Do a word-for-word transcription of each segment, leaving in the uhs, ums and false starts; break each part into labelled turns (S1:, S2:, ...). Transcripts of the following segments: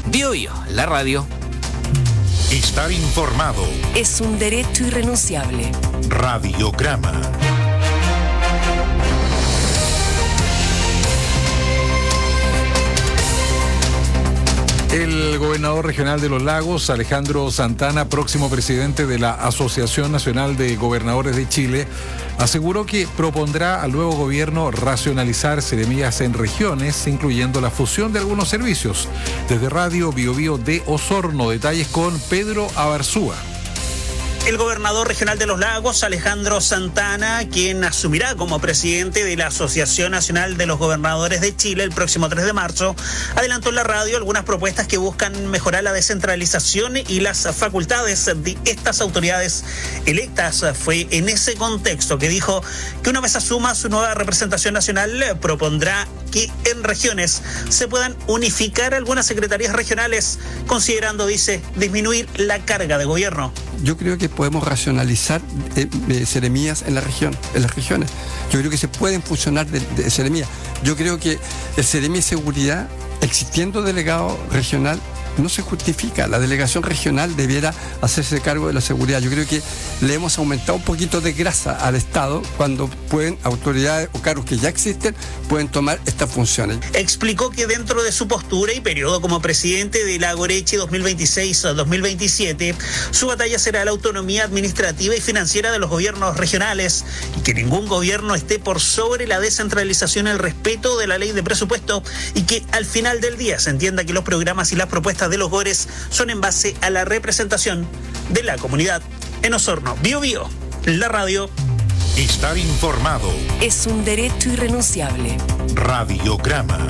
S1: Bio Bio, la radio.
S2: Estar informado
S3: es un derecho irrenunciable.
S2: Radiograma.
S4: El gobernador regional de Los Lagos, Alejandro Santana, próximo presidente de la Asociación Nacional de Gobernadores de Chile, aseguró que propondrá al nuevo gobierno racionalizar seremías en regiones, incluyendo la fusión de algunos servicios. Desde Radio Bio Bio de Osorno, detalles con Pedro Abarzúa.
S5: El gobernador regional de Los Lagos, Alejandro Santana, quien asumirá como presidente de la Asociación Nacional de los Gobernadores de Chile el próximo tres de marzo, adelantó en la radio algunas propuestas que buscan mejorar la descentralización y las facultades de estas autoridades electas. Fue en ese contexto que dijo que una vez asuma su nueva representación nacional, propondrá que en regiones se puedan unificar algunas secretarías regionales, considerando, dice, disminuir la carga de gobierno.
S6: Yo creo que podemos racionalizar eh, eh, seremías en la región, en las regiones. Yo creo que se pueden funcionar de, de seremías. Yo creo que el seremí de seguridad, existiendo delegado regional, no se justifica. La delegación regional debiera hacerse cargo de la seguridad. Yo creo que le hemos aumentado un poquito de grasa al Estado cuando pueden autoridades o cargos que ya existen pueden tomar estas funciones.
S5: Explicó que dentro de su postura y periodo como presidente de la Gorechi dos mil veintiséis a dos mil veintisiete, su batalla será la autonomía administrativa y financiera de los gobiernos regionales y que ningún gobierno esté por sobre la descentralización, el respeto de la ley de presupuesto y que al final del día se entienda que los programas y las propuestas de los GORES son en base a la representación de la comunidad. En Osorno, Bio Bio, la radio.
S2: Estar informado
S3: es un derecho irrenunciable.
S2: Radiograma.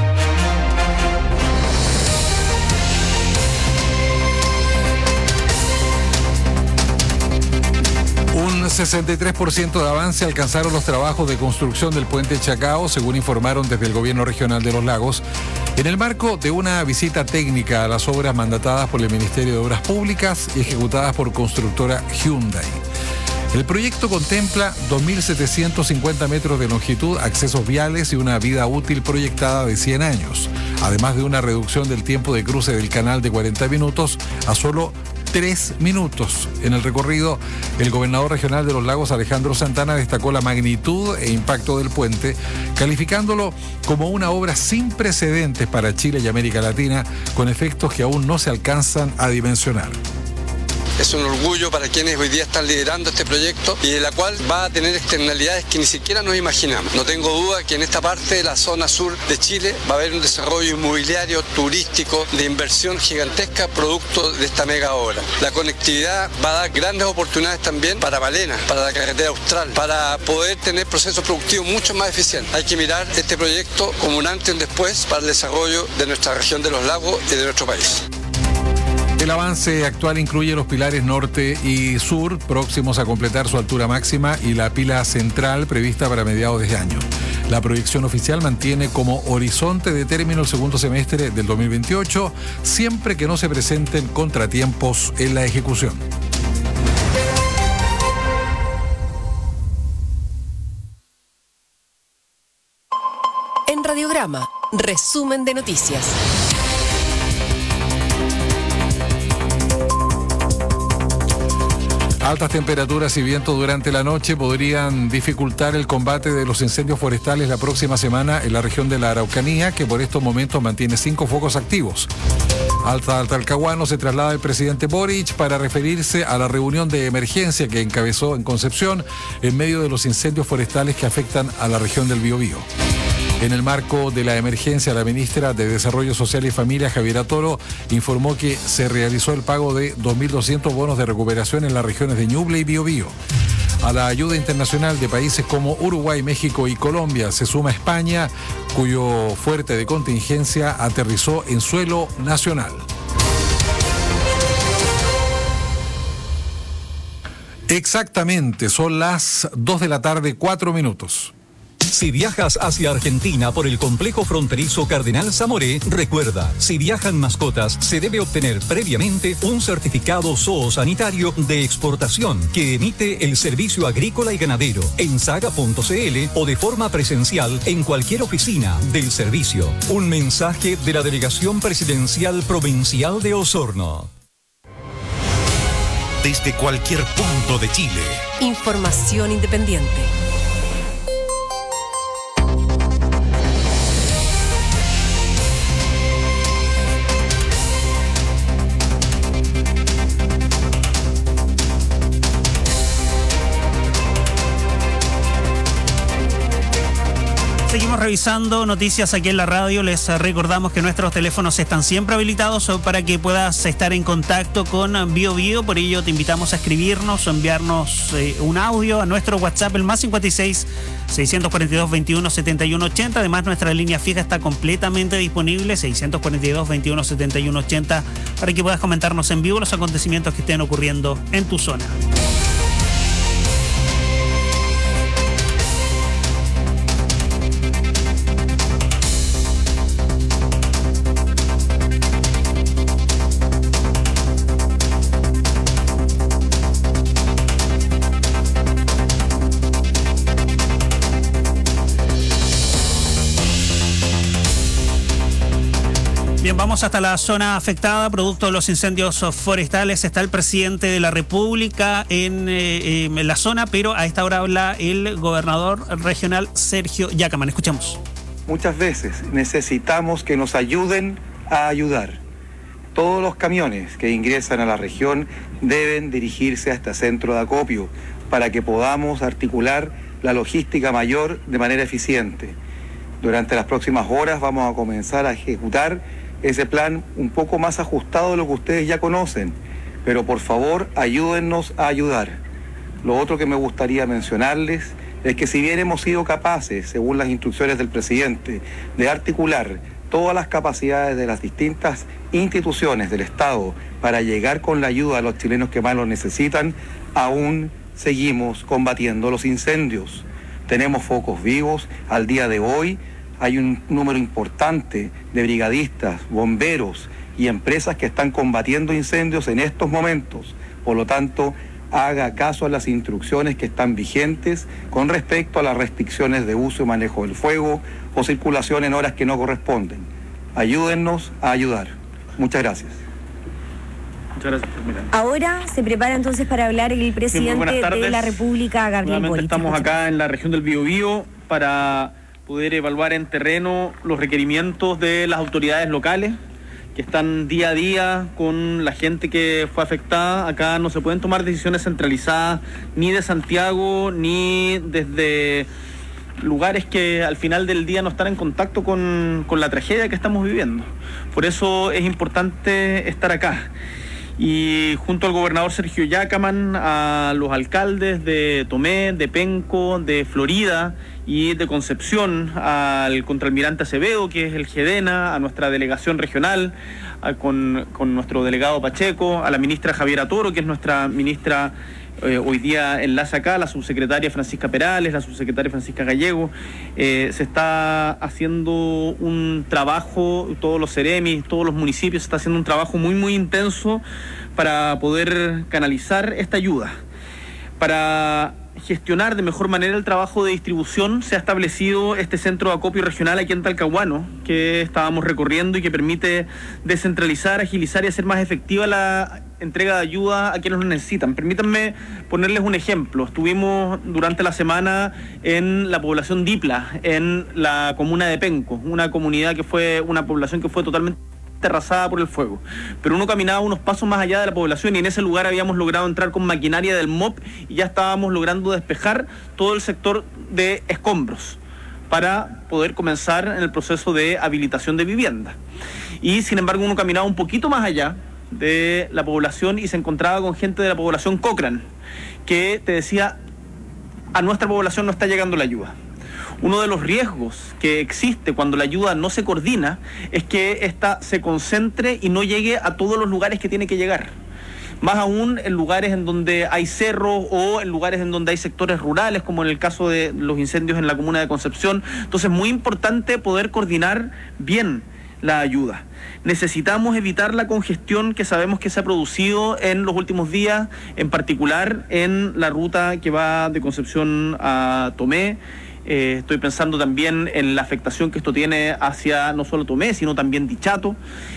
S4: Un sesenta y tres por ciento de avance alcanzaron los trabajos de construcción del puente Chacao, según informaron desde el gobierno regional de Los Lagos, en el marco de una visita técnica a las obras mandatadas por el Ministerio de Obras Públicas y ejecutadas por constructora Hyundai. El proyecto contempla dos mil setecientos cincuenta metros de longitud, accesos viales y una vida útil proyectada de cien años, además de una reducción del tiempo de cruce del canal de cuarenta minutos a solo tres minutos. En el recorrido, el gobernador regional de Los Lagos, Alejandro Santana, destacó la magnitud e impacto del puente, calificándolo como una obra sin precedentes para Chile y América Latina, con efectos que aún no se alcanzan a dimensionar.
S6: Es un orgullo para quienes hoy día están liderando este proyecto y de la cual va a tener externalidades que ni siquiera nos imaginamos. No tengo duda que en esta parte de la zona sur de Chile va a haber un desarrollo inmobiliario, turístico, de inversión gigantesca producto de esta mega obra. La conectividad va a dar grandes oportunidades también para Balena, para la carretera austral, para poder tener procesos productivos mucho más eficientes. Hay que mirar este proyecto como un antes y un después para el desarrollo de nuestra región de Los Lagos y de nuestro país.
S4: El avance actual incluye los pilares norte y sur, próximos a completar su altura máxima, y la pila central prevista para mediados de año. La proyección oficial mantiene como horizonte de término el segundo semestre del dos mil veintiocho, siempre que no se presenten contratiempos en la ejecución.
S3: En Radiograma, resumen de noticias.
S4: Altas temperaturas y viento durante la noche podrían dificultar el combate de los incendios forestales la próxima semana en la región de la Araucanía, que por estos momentos mantiene cinco focos activos. Hasta Talcahuano se traslada el presidente Boric para referirse a la reunión de emergencia que encabezó en Concepción en medio de los incendios forestales que afectan a la región del Biobío. En el marco de la emergencia, la ministra de Desarrollo Social y Familia, Javiera Toro, informó que se realizó el pago de dos mil doscientos bonos de recuperación en las regiones de Ñuble y Biobío. A la ayuda internacional de países como Uruguay, México y Colombia se suma España, cuyo fuerte de contingencia aterrizó en suelo nacional. Exactamente, son las dos de la tarde, cuatro minutos.
S1: Si viajas hacia Argentina por el complejo fronterizo Cardenal Zamoré, recuerda, si viajan mascotas, se debe obtener previamente un certificado zoosanitario de exportación que emite el Servicio Agrícola y Ganadero en saga punto c l o de forma presencial en cualquier oficina del servicio. Un mensaje de la Delegación Presidencial Provincial de Osorno.
S2: Desde cualquier punto de Chile.
S3: Información independiente.
S5: Seguimos revisando noticias aquí en la radio. Les recordamos que nuestros teléfonos están siempre habilitados para que puedas estar en contacto con Bio Bio. Por ello te invitamos a escribirnos o enviarnos eh, un audio a nuestro WhatsApp, el más cincuenta y seis, seiscientos cuarenta y dos, veintiuno, setenta y uno, ochenta. Además, nuestra línea fija está completamente disponible, seiscientos cuarenta y dos, veintiuno, setenta y uno, ochenta, para que puedas comentarnos en vivo los acontecimientos que estén ocurriendo en tu zona. Bien, vamos hasta la zona afectada, producto de los incendios forestales. Está el presidente de la República en, eh, en la zona, pero a esta hora habla el gobernador regional Sergio Yacamán. Escuchemos.
S7: Muchas veces necesitamos que nos ayuden a ayudar. Todos los camiones que ingresan a la región deben dirigirse a este centro de acopio para que podamos articular la logística mayor de manera eficiente. Durante las próximas horas vamos a comenzar a ejecutar ese plan un poco más ajustado de lo que ustedes ya conocen, pero por favor ayúdennos a ayudar. Lo otro que me gustaría mencionarles es que si bien hemos sido capaces, según las instrucciones del presidente, de articular todas las capacidades de las distintas instituciones del Estado para llegar con la ayuda a los chilenos que más lo necesitan, aún seguimos combatiendo los incendios. Tenemos focos vivos. Al día de hoy hay un número importante de brigadistas, bomberos y empresas que están combatiendo incendios en estos momentos. Por lo tanto, haga caso a las instrucciones que están vigentes con respecto a las restricciones de uso y manejo del fuego o circulación en horas que no corresponden. Ayúdennos a ayudar. Muchas gracias.
S8: Muchas gracias. Mira.
S9: Ahora se prepara entonces para hablar el presidente sí, de la República, Gabriel Boric.
S8: Estamos acá en la región del Biobío para poder evaluar en terreno los requerimientos de las autoridades locales que están día a día con la gente que fue afectada. Acá no se pueden tomar decisiones centralizadas ni de Santiago ni desde lugares que al final del día no están en contacto con, con la tragedia que estamos viviendo. Por eso es importante estar acá. Y junto al gobernador Sergio Yacamán, a los alcaldes de Tomé, de Penco, de Florida y de Concepción, al contraalmirante Acevedo, que es el GEDENA, a nuestra delegación regional, a, con, con nuestro delegado Pacheco, a la ministra Javiera Toro, que es nuestra ministra eh, hoy día enlace acá, la subsecretaria Francisca Perales, la subsecretaria Francisca Gallego. Eh, se está haciendo un trabajo, todos los ceremis, todos los municipios, se está haciendo un trabajo muy, muy intenso para poder canalizar esta ayuda. Para gestionar de mejor manera el trabajo de distribución, se ha establecido este centro de acopio regional aquí en Talcahuano, que estábamos recorriendo y que permite descentralizar, agilizar y hacer más efectiva la entrega de ayuda a quienes lo necesitan. Permítanme ponerles un ejemplo. Estuvimos durante la semana en la población Dipla, en la comuna de Penco, una comunidad que fue, una población que fue totalmente arrasada por el fuego, pero uno caminaba unos pasos más allá de la población y en ese lugar habíamos logrado entrar con maquinaria del M O P y ya estábamos logrando despejar todo el sector de escombros para poder comenzar en el proceso de habilitación de vivienda. Y sin embargo uno caminaba un poquito más allá de la población y se encontraba con gente de la población Cochrane que te decía: a nuestra población no está llegando la ayuda. Uno de los riesgos que existe cuando la ayuda no se coordina es que ésta se concentre y no llegue a todos los lugares que tiene que llegar. más aún en lugares en donde hay cerros o en lugares en donde hay sectores rurales, como en el caso de los incendios en la comuna de Concepción. Entonces, muy importante poder coordinar bien la ayuda. Necesitamos evitar la congestión que sabemos que se ha producido en los últimos días, en particular en la ruta que va de Concepción a Tomé. Eh, estoy pensando también en la afectación que esto tiene hacia no solo Tomé, sino también Dichato,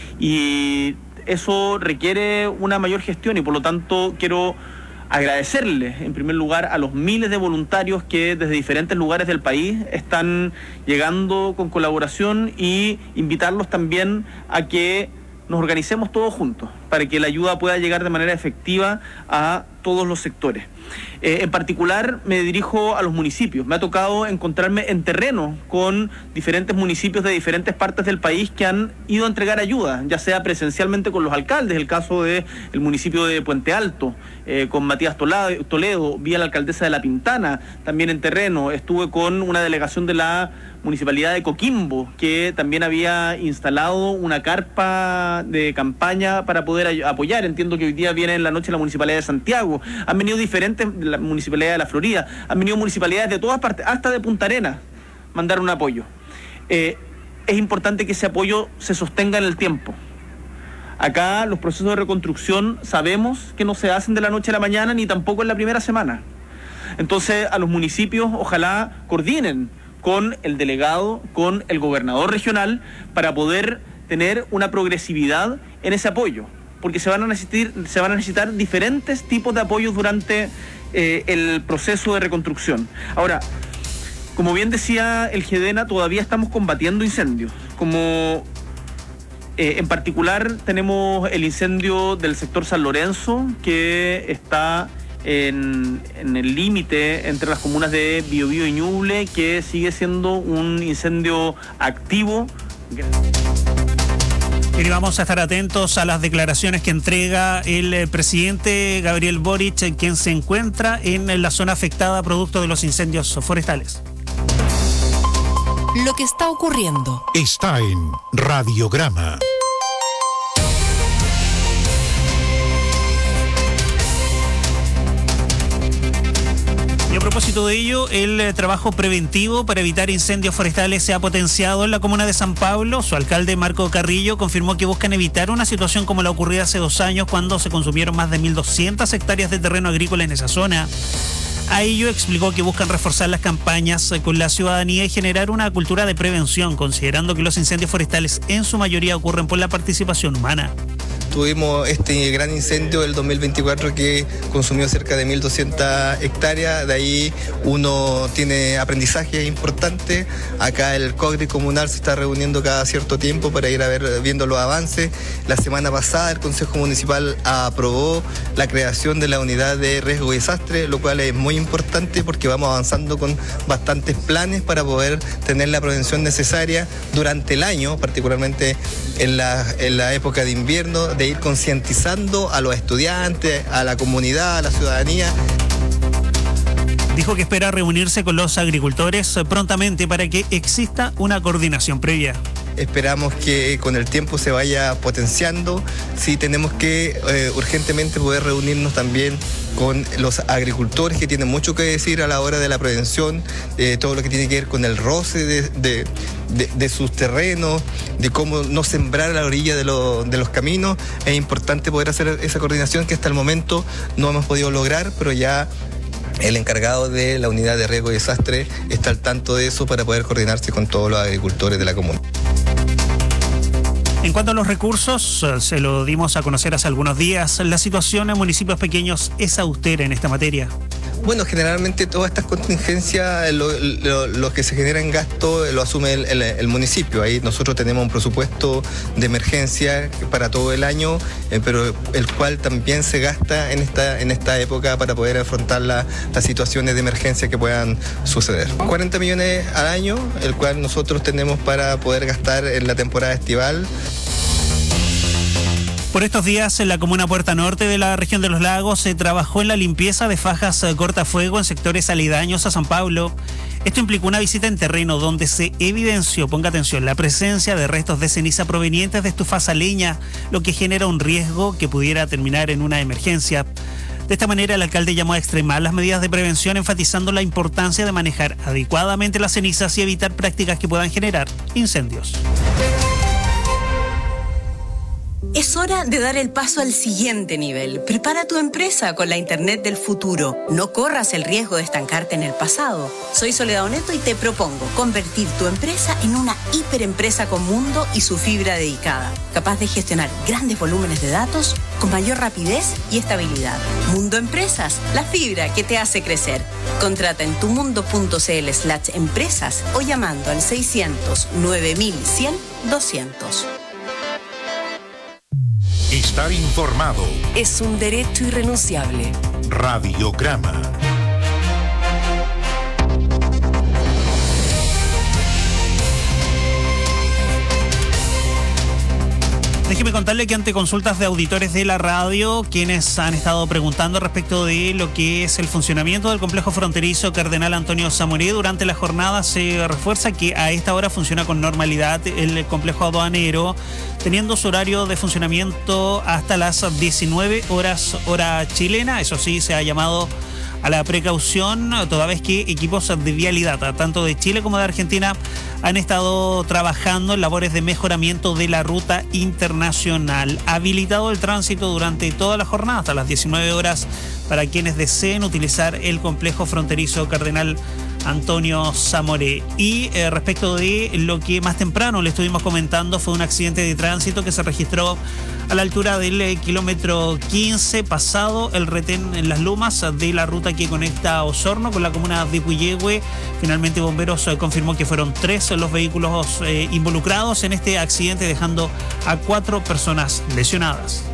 S8: y eso requiere una mayor gestión, y por lo tanto quiero agradecerle en primer lugar a los miles de voluntarios que desde diferentes lugares del país están llegando con colaboración, y invitarlos también a que nos organicemos todos juntos para que la ayuda pueda llegar de manera efectiva a todos los sectores. Eh, en particular me dirijo a los municipios. Me ha tocado encontrarme en terreno con diferentes municipios de diferentes partes del país que han ido a entregar ayuda, ya sea presencialmente con los alcaldes, el caso del municipio de Puente Alto, eh, con Matías Toledo, vía la alcaldesa de La Pintana, también en terreno. Estuve con una delegación de la Municipalidad de Coquimbo, que también había instalado una carpa de campaña para poder apoyar. Entiendo que hoy día viene en la noche la Municipalidad de Santiago. Han venido diferentes, la Municipalidad de la Florida, han venido municipalidades de todas partes, hasta de Punta Arenas, mandar un apoyo. Eh, es importante que ese apoyo se sostenga en el tiempo. Acá los procesos de reconstrucción sabemos que no se hacen de la noche a la mañana, ni tampoco en la primera semana. Entonces, a los municipios ojalá coordinen con el delegado, con el gobernador regional, para poder tener una progresividad en ese apoyo, porque se van a necesitar, se van a necesitar diferentes tipos de apoyos durante eh, el proceso de reconstrucción. Ahora, como bien decía el GEDENA, todavía estamos combatiendo incendios, como eh, en particular tenemos el incendio del sector San Lorenzo, que está En, en el límite entre las comunas de Biobío y Ñuble, que sigue siendo un incendio activo.
S10: Y vamos a estar atentos a las declaraciones que entrega el presidente Gabriel Boric, quien se encuentra en la zona afectada producto de los incendios forestales.
S3: Lo que está ocurriendo
S2: está en Radiograma.
S10: Y a propósito de ello, el eh, trabajo preventivo para evitar incendios forestales se ha potenciado en la comuna de San Pablo. Su alcalde, Marco Carrillo, confirmó que buscan evitar una situación como la ocurrida hace dos años, cuando se consumieron más de mil doscientas hectáreas de terreno agrícola en esa zona. A ello explicó que buscan reforzar las campañas con la ciudadanía y generar una cultura de prevención, considerando que los incendios forestales en su mayoría ocurren por la participación humana.
S11: Tuvimos este gran incendio del dos mil veinticuatro que consumió cerca de mil doscientas hectáreas, de ahí uno tiene aprendizaje importante. Acá el COGRI comunal se está reuniendo cada cierto tiempo para ir a ver, viendo los avances. La semana pasada el Consejo Municipal aprobó la creación de la unidad de riesgo y desastre, lo cual es muy importante porque vamos avanzando con bastantes planes para poder tener la prevención necesaria durante el año, particularmente en la, en la época de invierno, de ir concientizando a los estudiantes, a la comunidad, a la ciudadanía.
S10: Dijo que espera reunirse con los agricultores prontamente para que exista una coordinación previa.
S11: Esperamos que con el tiempo se vaya potenciando. Sí, tenemos que eh, urgentemente poder reunirnos también con los agricultores, que tienen mucho que decir a la hora de la prevención, eh, todo lo que tiene que ver con el roce de, de, de, de sus terrenos, de cómo no sembrar a la orilla de, lo, de los caminos. Es importante poder hacer esa coordinación que hasta el momento no hemos podido lograr, pero ya el encargado de la unidad de riesgo y desastre está al tanto de eso para poder coordinarse con todos los agricultores de la comuna.
S10: En cuanto a los recursos, se lo dimos a conocer hace algunos días, la situación en municipios pequeños es austera en esta materia.
S11: Bueno, generalmente todas estas contingencias, lo, lo, lo que se genera en gasto lo asume el, el, el municipio. Ahí nosotros tenemos un presupuesto de emergencia para todo el año, eh, pero el cual también se gasta en esta, en esta época para poder afrontar la, las situaciones de emergencia que puedan suceder. cuarenta millones al año, el cual nosotros tenemos para poder gastar en la temporada estival.
S10: Por estos días, en la comuna Puerta Norte de la región de los Lagos se trabajó en la limpieza de fajas cortafuego en sectores aledaños a San Pablo. Esto implicó una visita en terreno donde se evidenció, ponga atención, la presencia de restos de ceniza provenientes de estufas a leña, lo que genera un riesgo que pudiera terminar en una emergencia. De esta manera, el alcalde llamó a extremar las medidas de prevención, enfatizando la importancia de manejar adecuadamente las cenizas y evitar prácticas que puedan generar incendios.
S3: Es hora de dar el paso al siguiente nivel. Prepara tu empresa con la Internet del futuro. No corras el riesgo de estancarte en el pasado. Soy Soledad Oneto y te propongo convertir tu empresa en una hiperempresa con Mundo y su fibra dedicada, capaz de gestionar grandes volúmenes de datos con mayor rapidez y estabilidad. Mundo Empresas, la fibra que te hace crecer. Contrata en tumundo.cl slash empresas o llamando al seiscientos nueve mil cien doscientos.
S2: Estar informado
S3: es un derecho irrenunciable.
S2: Radiograma.
S10: Déjeme contarle que ante consultas de auditores de la radio, quienes han estado preguntando respecto de lo que es el funcionamiento del complejo fronterizo Cardenal Antonio Zamoré, durante la jornada se refuerza que a esta hora funciona con normalidad el complejo aduanero, teniendo su horario de funcionamiento hasta las diecinueve horas hora chilena. Eso sí, se ha llamado a la precaución, toda vez que equipos de vialidad, tanto de Chile como de Argentina, han estado trabajando en labores de mejoramiento de la ruta internacional. Habilitado el tránsito durante toda la jornada, hasta las diecinueve horas, para quienes deseen utilizar el complejo fronterizo Cardenal Antonio Zamoré. Y eh, respecto de lo que más temprano le estuvimos comentando, fue un accidente de tránsito que se registró a la altura del eh, kilómetro quince, pasado el retén en Las Lumas de la ruta que conecta a Osorno con la comuna de Puyehue. Finalmente Bomberos eh, confirmó que fueron tres los vehículos eh, involucrados en este accidente, dejando a cuatro personas lesionadas.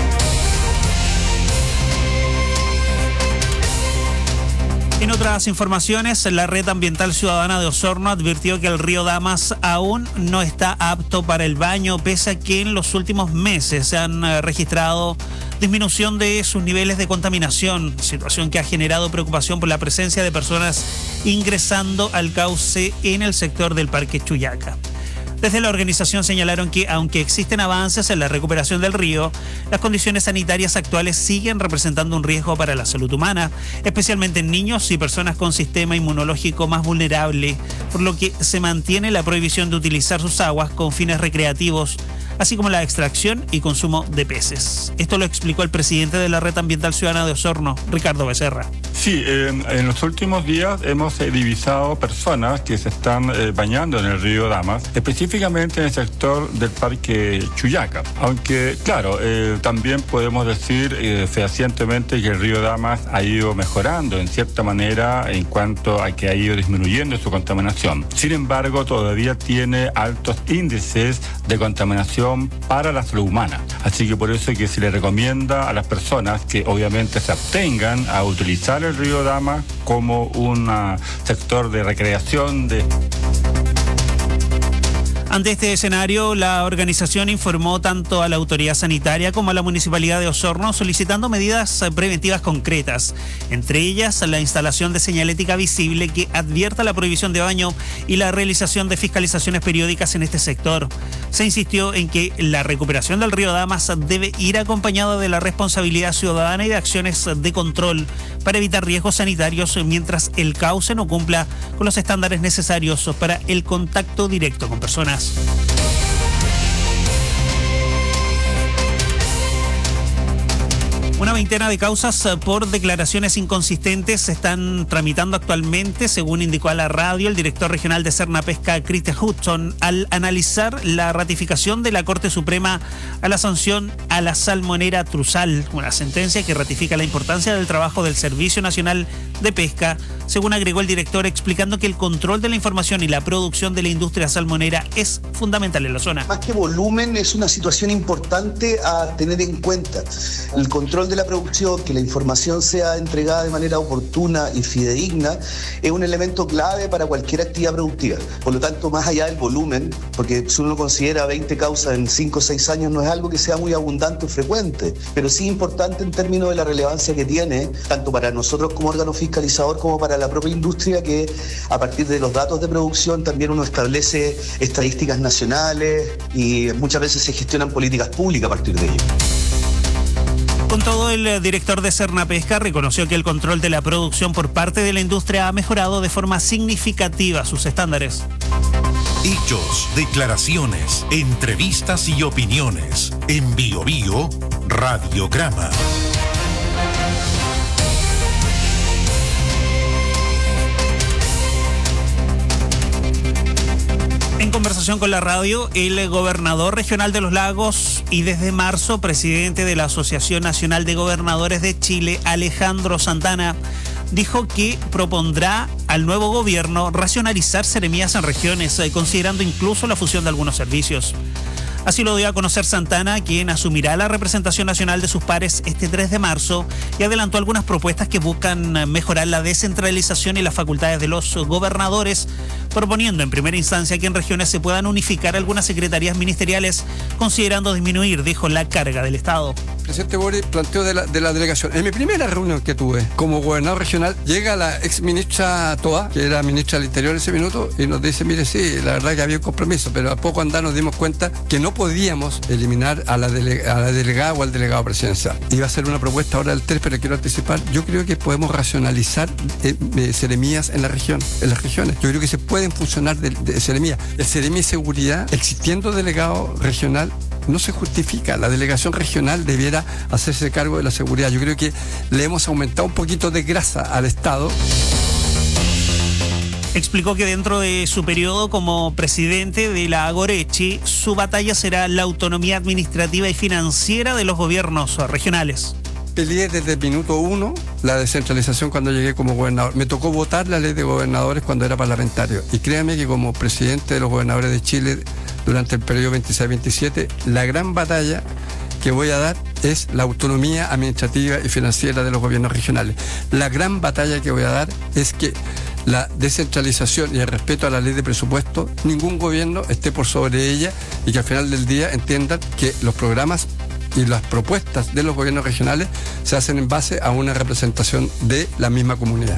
S10: En otras informaciones, la Red Ambiental Ciudadana de Osorno advirtió que el río Damas aún no está apto para el baño, pese a que en los últimos meses se han registrado disminución de sus niveles de contaminación, situación que ha generado preocupación por la presencia de personas ingresando al cauce en el sector del Parque Chuyaca. Desde la organización señalaron que, aunque existen avances en la recuperación del río, las condiciones sanitarias actuales siguen representando un riesgo para la salud humana, especialmente en niños y personas con sistema inmunológico más vulnerable, por lo que se mantiene la prohibición de utilizar sus aguas con fines recreativos, así como la extracción y consumo de peces. Esto lo explicó el presidente de la Red Ambiental Ciudadana de Osorno, Ricardo Becerra.
S12: Sí, eh, en los últimos días hemos eh, divisado personas que se están eh, bañando en el río Damas, específicamente en el sector del Parque Chuyaca. Aunque, claro, eh, también podemos decir eh, fehacientemente que el río Damas ha ido mejorando en cierta manera en cuanto a que ha ido disminuyendo su contaminación. Sin embargo, todavía tiene altos índices de contaminación para la salud humana. Así que por eso es que se le recomienda a las personas que obviamente se abstengan a utilizar el río Damas como un sector de recreación de...
S10: Ante este escenario, la organización informó tanto a la autoridad sanitaria como a la Municipalidad de Osorno solicitando medidas preventivas concretas, entre ellas la instalación de señalética visible que advierta la prohibición de baño y la realización de fiscalizaciones periódicas en este sector. Se insistió en que la recuperación del río Damas debe ir acompañada de la responsabilidad ciudadana y de acciones de control para evitar riesgos sanitarios mientras el cauce no cumpla con los estándares necesarios para el contacto directo con personas. Una veintena de causas por declaraciones inconsistentes se están tramitando actualmente, según indicó a la radio el director regional de Cernapesca, Christian Hudson, al analizar la ratificación de la Corte Suprema a la sanción a la salmonera Truzal, una sentencia que ratifica la importancia del trabajo del Servicio Nacional de Pesca, según agregó el director, explicando que el control de la información y la producción de la industria salmonera es fundamental en la zona.
S13: Más que volumen, es una situación importante a tener en cuenta. El control de de la producción, que la información sea entregada de manera oportuna y fidedigna, es un elemento clave para cualquier actividad productiva. Por lo tanto, más allá del volumen, porque si uno considera veinte causas en cinco o seis años, no es algo que sea muy abundante o frecuente, pero sí importante en términos de la relevancia que tiene, tanto para nosotros como órgano fiscalizador como para la propia industria, que a partir de los datos de producción también uno establece estadísticas nacionales y muchas veces se gestionan políticas públicas a partir de ello.
S10: Con todo, el director de Sernapesca reconoció que el control de la producción por parte de la industria ha mejorado de forma significativa sus estándares.
S2: Hechos, declaraciones, entrevistas y opiniones. En Bio Bio, Radiograma.
S10: En conversación con la radio, el gobernador regional de los Lagos y desde marzo presidente de la Asociación Nacional de Gobernadores de Chile, Alejandro Santana, dijo que propondrá al nuevo gobierno racionalizar seremías en regiones, considerando incluso la fusión de algunos servicios. Así lo dio a conocer Santana, quien asumirá la representación nacional de sus pares este tres de marzo y adelantó algunas propuestas que buscan mejorar la descentralización y las facultades de los gobernadores, proponiendo en primera instancia que en regiones se puedan unificar algunas secretarías ministeriales, considerando disminuir, dijo, la carga del Estado.
S14: El presidente Boric planteó de la, de la delegación. En mi primera reunión que tuve como gobernador regional, llega la ex ministra Toa, que era ministra del Interior en ese minuto, y nos dice, mire, sí, la verdad que había un compromiso, pero a poco andar nos dimos cuenta que no podíamos eliminar a la, dele, a la delegada o al delegado presidencial. Iba a ser una propuesta ahora del tres, pero quiero anticipar. Yo creo que podemos racionalizar eh, eh, seremías en la región, en las regiones. Yo creo que se pueden funcionar de, de seremías. El seremía de seguridad, existiendo delegado regional, no se justifica. La delegación regional debiera hacerse cargo de la seguridad. Yo creo que le hemos aumentado un poquito de grasa al Estado.
S10: Explicó que dentro de su periodo como presidente de la Agorechi, su batalla será la autonomía administrativa y financiera de los gobiernos regionales.
S14: Peleé desde el minuto uno la descentralización cuando llegué como gobernador. Me tocó votar la ley de gobernadores cuando era parlamentario. Y créame que como presidente de los gobernadores de Chile durante el periodo veintiséis veintisiete, la gran batalla que voy a dar es la autonomía administrativa y financiera de los gobiernos regionales. La gran batalla que voy a dar es que la descentralización y el respeto a la ley de presupuesto, ningún gobierno esté por sobre ella y que al final del día entiendan que los programas y las propuestas de los gobiernos regionales se hacen en base a una representación de la misma comunidad.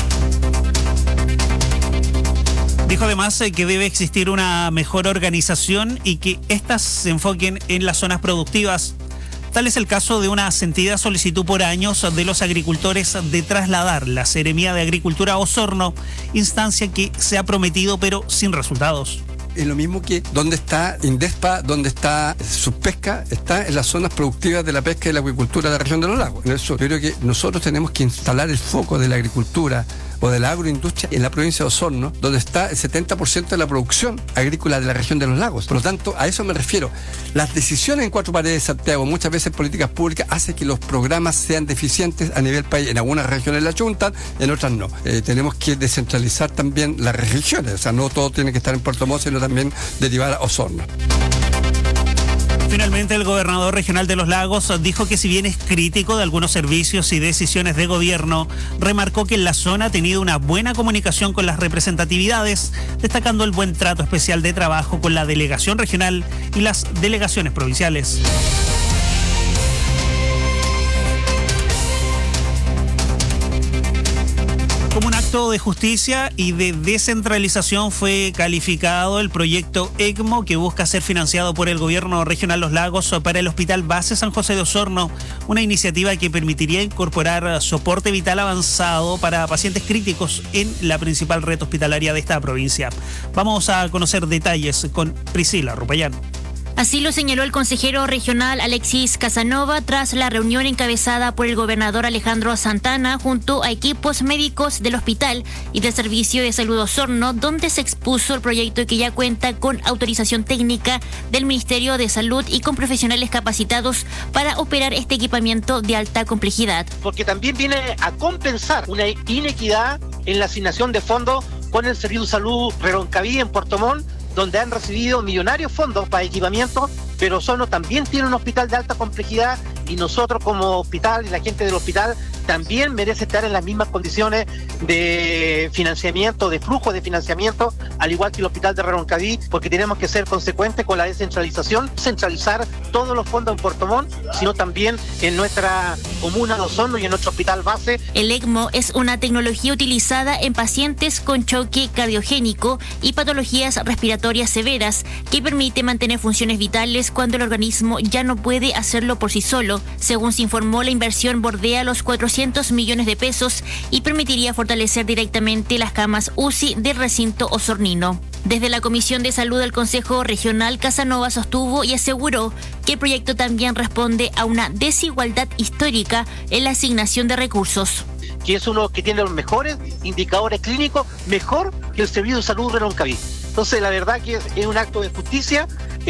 S10: Dijo además que debe existir una mejor organización y que éstas se enfoquen en las zonas productivas. Tal es el caso de una sentida solicitud por años de los agricultores de trasladar la Seremía de Agricultura a Osorno, instancia que se ha prometido pero sin resultados.
S14: Es lo mismo que donde está Indespa, donde está Subpesca, está en las zonas productivas de la pesca y la acuicultura de la región de los lagos. En eso, yo creo que nosotros tenemos que instalar el foco de la agricultura o de la agroindustria en la provincia de Osorno, donde está el setenta por ciento de la producción agrícola de la región de los lagos. Por lo tanto, a eso me refiero. Las decisiones en cuatro paredes de Santiago, muchas veces políticas públicas, hacen que los programas sean deficientes a nivel país. En algunas regiones la chuntan, en otras no. Eh, tenemos que descentralizar también las regiones, o sea, no todo tiene que estar en Puerto Montt, sino también derivar a Osorno.
S10: Finalmente, el gobernador regional de los Lagos dijo que si bien es crítico de algunos servicios y decisiones de gobierno, remarcó que en la zona ha tenido una buena comunicación con las representatividades, destacando el buen trato especial de trabajo con la delegación regional y las delegaciones provinciales. Como un acto de justicia y de descentralización fue calificado el proyecto ECMO, que busca ser financiado por el gobierno regional Los Lagos para el Hospital Base San José de Osorno, una iniciativa que permitiría incorporar soporte vital avanzado para pacientes críticos en la principal red hospitalaria de esta provincia. Vamos a conocer detalles con Priscila Rupayán.
S15: Así lo señaló el consejero regional Alexis Casanova tras la reunión encabezada por el gobernador Alejandro Santana junto a equipos médicos del hospital y del Servicio de Salud Osorno, donde se expuso el proyecto que ya cuenta con autorización técnica del Ministerio de Salud y con profesionales capacitados para operar este equipamiento de alta complejidad.
S16: Porque también viene a compensar una inequidad en la asignación de fondos con el Servicio de Salud Reroncaví en Puerto Montt, donde han recibido millonarios fondos para equipamiento, pero Osorno también tiene un hospital de alta complejidad y nosotros como hospital y la gente del hospital también merece estar en las mismas condiciones de financiamiento, de flujo de financiamiento, al igual que el hospital de Reloncaví, porque tenemos que ser consecuentes con la descentralización, centralizar todos los fondos en Puerto Montt, sino también en nuestra comuna de Osorno y en nuestro hospital base.
S15: El ECMO es una tecnología utilizada en pacientes con choque cardiogénico y patologías respiratorias severas que permite mantener funciones vitales cuando el organismo ya no puede hacerlo por sí solo. Según se informó, la inversión bordea los cuatrocientos millones de pesos y permitiría fortalecer directamente las camas U C I del recinto osornino. Desde la Comisión de Salud del Consejo Regional, Casanova sostuvo y aseguró que el proyecto también responde a una desigualdad histórica en la asignación de recursos.
S16: Que es uno que tiene los mejores indicadores clínicos, mejor que el Servicio de Salud de Reloncaví. Entonces, la verdad que es un acto de justicia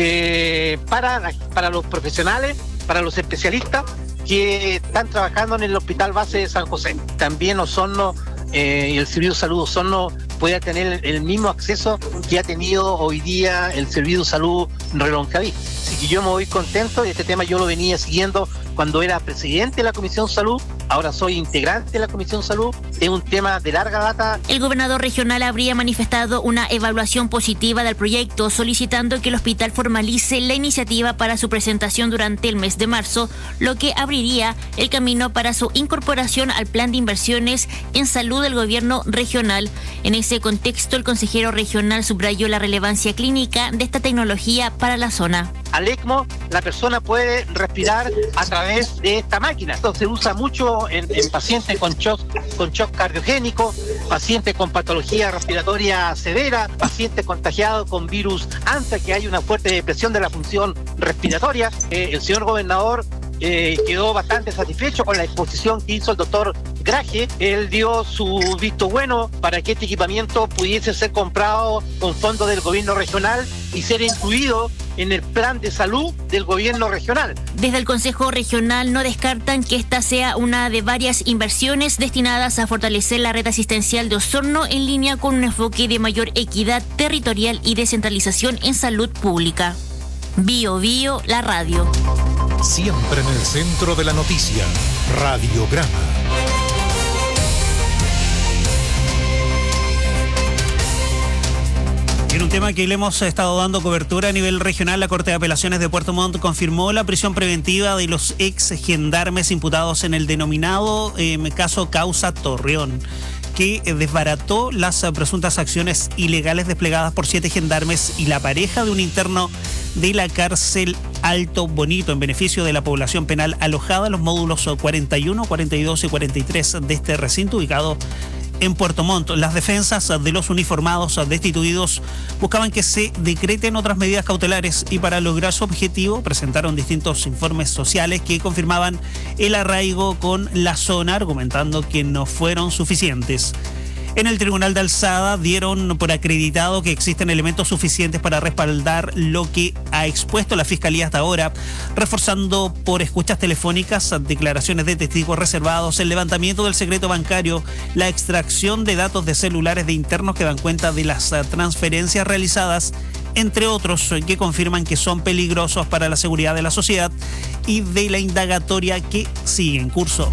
S16: eh, para, para los profesionales, para los especialistas que están trabajando en el Hospital Base de San José. También Osorno eh, y el Servicio de Salud Osorno pueda tener el mismo acceso que ha tenido hoy día el Servicio de Salud Reloncaví. Así que yo me voy contento y este tema yo lo venía siguiendo cuando era presidente de la Comisión Salud, ahora soy integrante de la Comisión Salud, es un tema de larga data.
S15: El gobernador regional habría manifestado una evaluación positiva del proyecto, solicitando que el hospital formalice la iniciativa para su presentación durante el mes de marzo, lo que abriría el camino para su incorporación al plan de inversiones en salud del gobierno regional. En ese contexto, el consejero regional subrayó la relevancia clínica de esta tecnología para la zona.
S16: Al ECMO, la persona puede respirar a través de esta máquina. Esto se usa mucho en, en pacientes con shock, con shock cardiogénico, pacientes con patología respiratoria severa, pacientes contagiados con virus ANSA, que hay una fuerte depresión de la función respiratoria. Eh, el señor gobernador eh, quedó bastante satisfecho con la exposición que hizo el doctor Graje. Él dio su visto bueno para que este equipamiento pudiese ser comprado con fondos del gobierno regional y ser incluido en el plan de salud del gobierno regional.
S15: Desde el Consejo Regional no descartan que esta sea una de varias inversiones destinadas a fortalecer la red asistencial de Osorno en línea con un enfoque de mayor equidad territorial y descentralización en salud pública. Bio Bio, la radio.
S2: Siempre en el centro de la noticia, Radiograma.
S10: En un tema que le hemos estado dando cobertura a nivel regional, la Corte de Apelaciones de Puerto Montt confirmó la prisión preventiva de los ex gendarmes imputados en el denominado eh, caso Causa Torreón, que desbarató las presuntas acciones ilegales desplegadas por siete gendarmes y la pareja de un interno de la cárcel Alto Bonito en beneficio de la población penal alojada en los módulos cuarenta y uno, cuarenta y dos y cuarenta y tres de este recinto ubicado en Puerto Montt. Las defensas de los uniformados destituidos buscaban que se decreten otras medidas cautelares y para lograr su objetivo presentaron distintos informes sociales que confirmaban el arraigo con la zona, argumentando que no fueron suficientes. En el Tribunal de Alzada dieron por acreditado que existen elementos suficientes para respaldar lo que ha expuesto la Fiscalía hasta ahora, reforzando por escuchas telefónicas, declaraciones de testigos reservados, el levantamiento del secreto bancario, la extracción de datos de celulares de internos que dan cuenta de las transferencias realizadas, entre otros que confirman que son peligrosos para la seguridad de la sociedad y de la indagatoria que sigue en curso.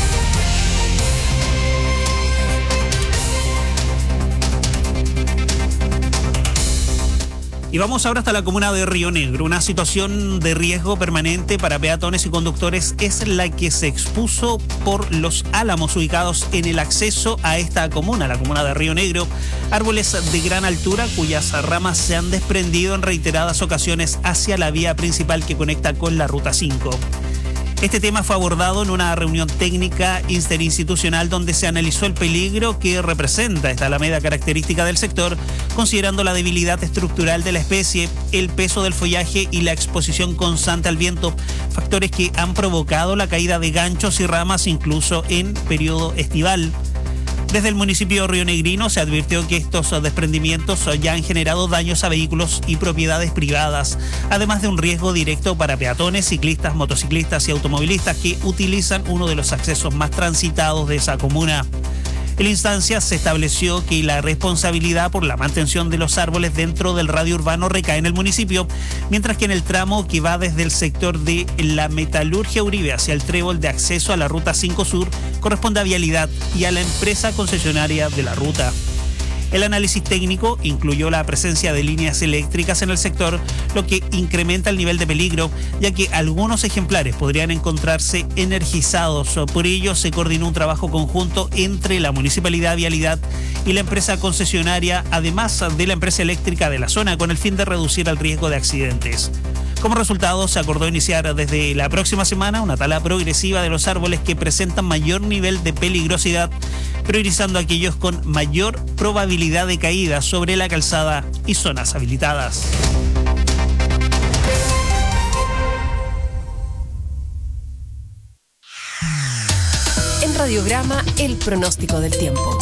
S10: Y vamos ahora hasta la comuna de Río Negro. Una situación de riesgo permanente para peatones y conductores es la que se expuso por los álamos ubicados en el acceso a esta comuna, la comuna de Río Negro. Árboles de gran altura cuyas ramas se han desprendido en reiteradas ocasiones hacia la vía principal que conecta con la Ruta cinco. Este tema fue abordado en una reunión técnica interinstitucional donde se analizó el peligro que representa esta alameda característica del sector, considerando la debilidad estructural de la especie, el peso del follaje y la exposición constante al viento, factores que han provocado la caída de ganchos y ramas incluso en periodo estival. Desde el municipio rionegrino se advirtió que estos desprendimientos ya han generado daños a vehículos y propiedades privadas, además de un riesgo directo para peatones, ciclistas, motociclistas y automovilistas que utilizan uno de los accesos más transitados de esa comuna. En la instancia se estableció que la responsabilidad por la mantención de los árboles dentro del radio urbano recae en el municipio, mientras que en el tramo que va desde el sector de la Metalurgia Uribe hacia el trébol de acceso a la Ruta cinco Sur corresponde a Vialidad y a la empresa concesionaria de la ruta. El análisis técnico incluyó la presencia de líneas eléctricas en el sector, lo que incrementa el nivel de peligro, ya que algunos ejemplares podrían encontrarse energizados. Por ello, se coordinó un trabajo conjunto entre la Municipalidad Vialidad y la empresa concesionaria, además de la empresa eléctrica de la zona, con el fin de reducir el riesgo de accidentes. Como resultado, se acordó iniciar desde la próxima semana una tala progresiva de los árboles que presentan mayor nivel de peligrosidad, priorizando aquellos con mayor probabilidad de caída sobre la calzada y zonas habilitadas.
S17: En Radiograma, el pronóstico del tiempo.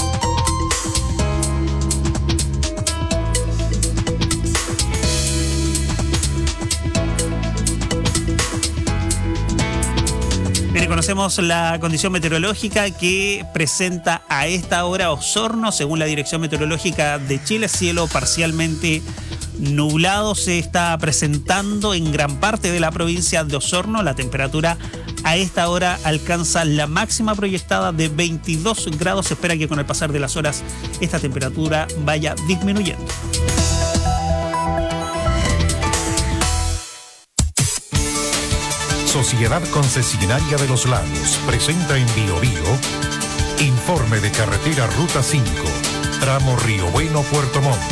S10: Bien, conocemos la condición meteorológica que presenta a esta hora Osorno. Según la Dirección Meteorológica de Chile, cielo parcialmente nublado se está presentando en gran parte de la provincia de Osorno. La temperatura a esta hora alcanza la máxima proyectada de veintidós grados. Se espera que con el pasar de las horas esta temperatura vaya disminuyendo.
S2: Sociedad Concesionaria de los Lagos presenta en Biobío informe de carretera Ruta cinco, tramo Río Bueno, Puerto Montt.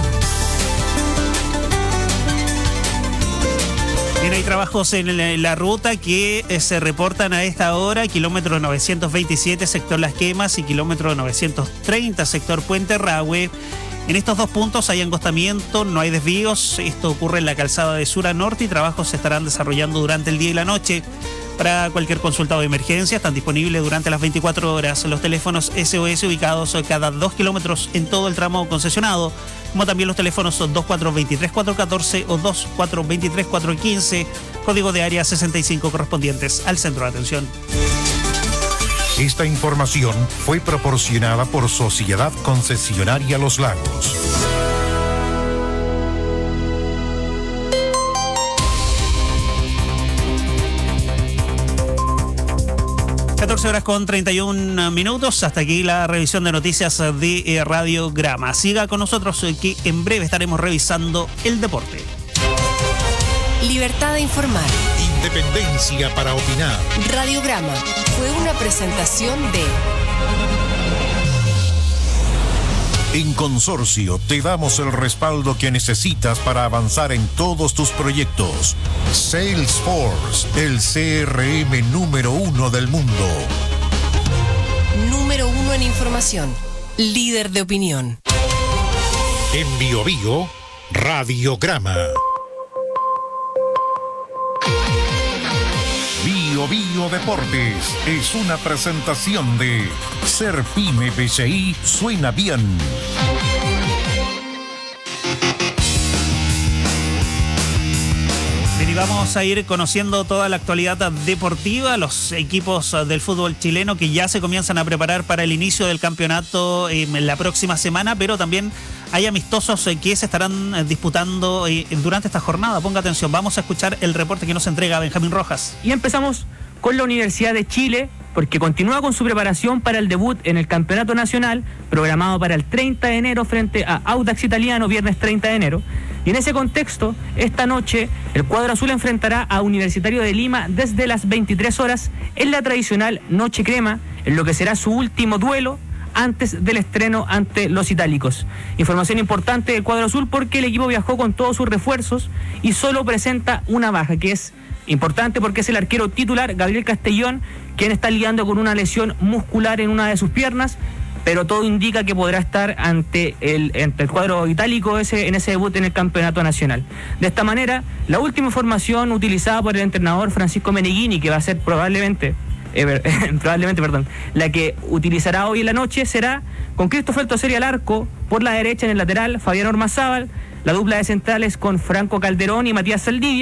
S10: Bien, hay trabajos en la ruta que se reportan a esta hora: kilómetro novecientos veintisiete, sector Las Quemas, y kilómetro novecientos treinta, sector Puente Rahue. En estos dos puntos hay angostamiento, no hay desvíos. Esto ocurre en la calzada de sur a norte y trabajos se estarán desarrollando durante el día y la noche. Para cualquier consulta o emergencia están disponibles durante las veinticuatro horas los teléfonos S O S ubicados cada dos kilómetros en todo el tramo concesionado, como también los teléfonos dos cuatro dos tres cuatro uno cuatro o dos cuatro dos tres cuatro uno cinco, código de área sesenta y cinco correspondientes al centro de atención.
S2: Esta información fue proporcionada por Sociedad Concesionaria Los Lagos.
S10: catorce horas con treinta y un minutos. Hasta aquí la revisión de noticias de Radiograma. Siga con nosotros, que en breve estaremos revisando el deporte.
S17: Libertad de informar.
S2: Independencia para opinar.
S17: Radiograma fue una presentación de...
S2: En Consorcio te damos el respaldo que necesitas para avanzar en todos tus proyectos. Salesforce, el C R M número uno del mundo.
S17: Número uno en información. Líder de opinión.
S2: En Biobío, Radiograma. Bio Bio Deportes es una presentación de Ser Pyme B C I suena bien.
S10: Bien, y vamos a ir conociendo toda la actualidad deportiva, los equipos del fútbol chileno que ya se comienzan a preparar para el inicio del campeonato en la próxima semana, pero también hay amistosos que se estarán disputando durante esta jornada. Ponga atención, vamos a escuchar el reporte que nos entrega Benjamín Rojas.
S18: Y empezamos con la Universidad de Chile, porque continúa con su preparación para el debut en el Campeonato Nacional, programado para el treinta de enero frente a Audax Italiano, viernes treinta de enero. Y en ese contexto, esta noche, el cuadro azul enfrentará a Universitario de Lima desde las veintitrés horas en la tradicional Noche Crema, en lo que será su último duelo antes del estreno ante los itálicos. Información importante del cuadro azul porque el equipo viajó con todos sus refuerzos y solo presenta una baja, que es importante porque es el arquero titular, Gabriel Castellón, quien está lidiando con una lesión muscular en una de sus piernas, pero todo indica que podrá estar ante el, ante el cuadro itálico ese, en ese debut en el Campeonato Nacional. De esta manera, la última formación utilizada por el entrenador Francisco Meneghini, que va a ser probablemente Eh, probablemente, perdón, la que utilizará hoy en la noche, será con Christopher Tosseri al arco, por la derecha en el lateral Fabián Ormazábal, la dupla de centrales con Franco Calderón y Matías Saldivia,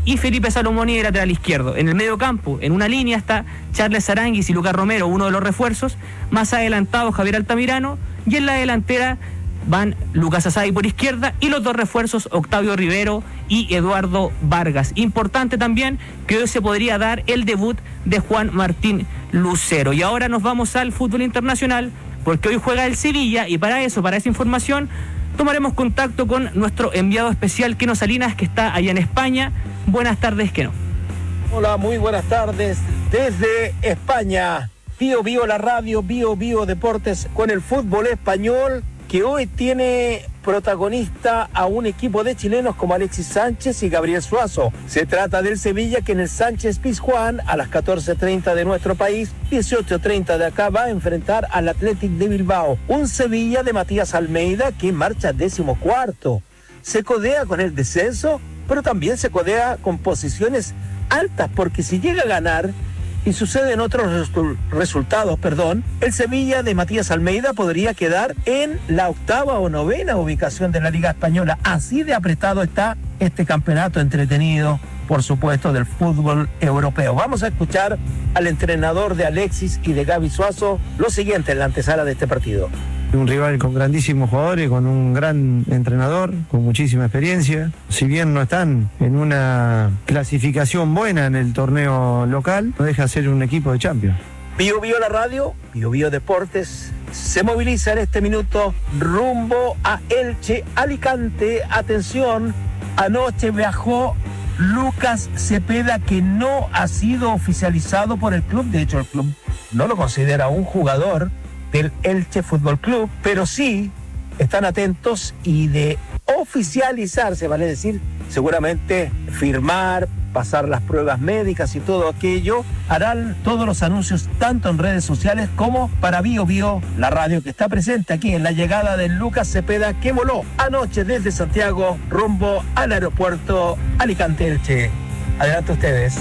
S18: y Felipe Salomoni de lateral izquierdo. En el medio campo, en una línea, está Charles Aranguis y Lucas Romero, uno de los refuerzos. Más adelantado, Javier Altamirano. Y en la delantera van Lucas Asadi por izquierda y los dos refuerzos, Octavio Rivero y Eduardo Vargas. Importante también que hoy se podría dar el debut de Juan Martín Lucero. Y ahora nos vamos al fútbol internacional, porque hoy juega el Sevilla, y para eso, para esa información, tomaremos contacto con nuestro enviado especial, Keno Salinas, que está allá en España. Buenas tardes, Keno.
S19: Hola, muy buenas tardes desde España. Bio Bio la radio, Bio Bio Deportes con el fútbol español, que hoy tiene protagonista a un equipo de chilenos como Alexis Sánchez y Gabriel Suazo. Se trata del Sevilla, que en el Sánchez Pizjuán a las catorce treinta de nuestro país, dieciocho treinta de acá, va a enfrentar al Athletic de Bilbao. Un Sevilla de Matías Almeida que marcha décimo cuarto. Se codea con el descenso, pero también se codea con posiciones altas, porque si llega a ganar y suceden otros resu- resultados, perdón, el Sevilla de Matías Almeida podría quedar en la octava o novena ubicación de la Liga Española. Así de apretado está este campeonato entretenido, por supuesto, del fútbol europeo. Vamos a escuchar al entrenador de Alexis y de Gaby Suazo lo siguiente en la antesala de este partido.
S20: Un rival con grandísimos jugadores, con un gran entrenador, con muchísima experiencia. Si bien no están en una clasificación buena en el torneo local, no deja de ser un equipo de Champions.
S19: Bio Bio la radio, Bio Bio Deportes, se moviliza en este minuto rumbo a Elche, Alicante. Atención, anoche viajó Lucas Cepeda, que no ha sido oficializado por el club. De hecho, el club no lo considera un jugador del Elche Fútbol Club, pero sí están atentos, y de oficializarse, vale decir, seguramente firmar, pasar las pruebas médicas y todo aquello, harán todos los anuncios tanto en redes sociales como para Bio Bio, la radio, que está presente aquí en la llegada de Lucas Cepeda, que voló anoche desde Santiago rumbo al aeropuerto Alicante-Elche. Adelante ustedes.